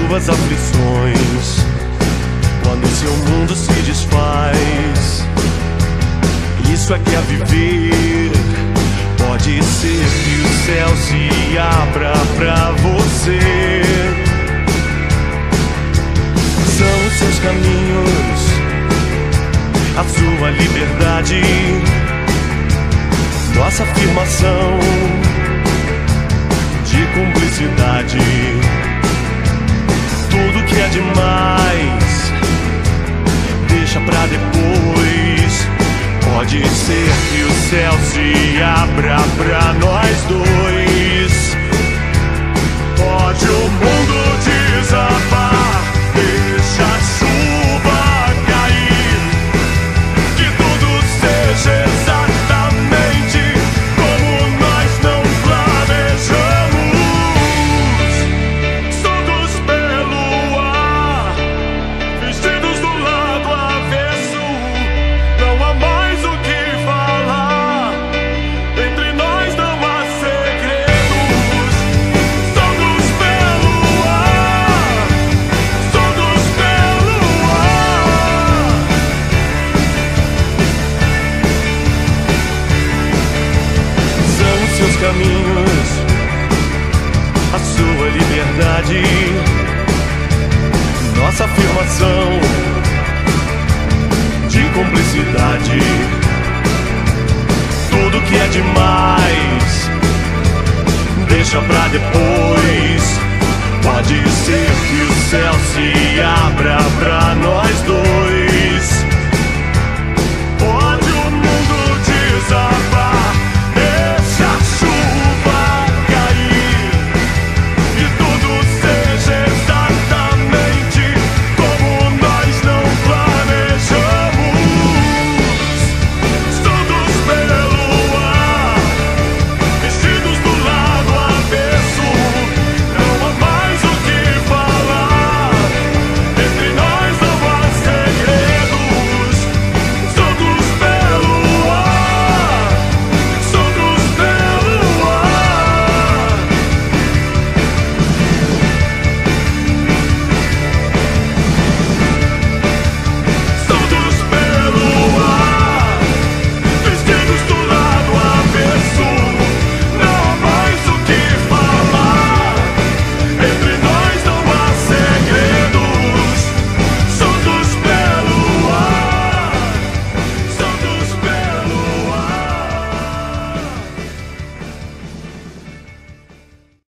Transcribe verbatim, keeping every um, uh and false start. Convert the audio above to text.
suas aflições, quando seu mundo se desfaz. Isso é que é viver. Pode ser que o céu se abra pra você. São os seus caminhos, a sua liberdade, nossa afirmação de cumplicidade. Tudo que é demais deixa pra depois. Pode ser que o céu se abra pra nós dois. Pode o mundo desabar, deixa a chuva cair, que tudo seja exatamente como nós não planejamos. Soltos pelo ar, vestidos do lado avesso, não há mais o que falar, entre nós não há segredos. Soltos pelo ar, soltos pelo ar. São os seus caminhos, a sua liberdade, nossa afirmação de cumplicidade. Tudo que é demais deixa pra depois. Pode ser que o céu se abra pra nós dois.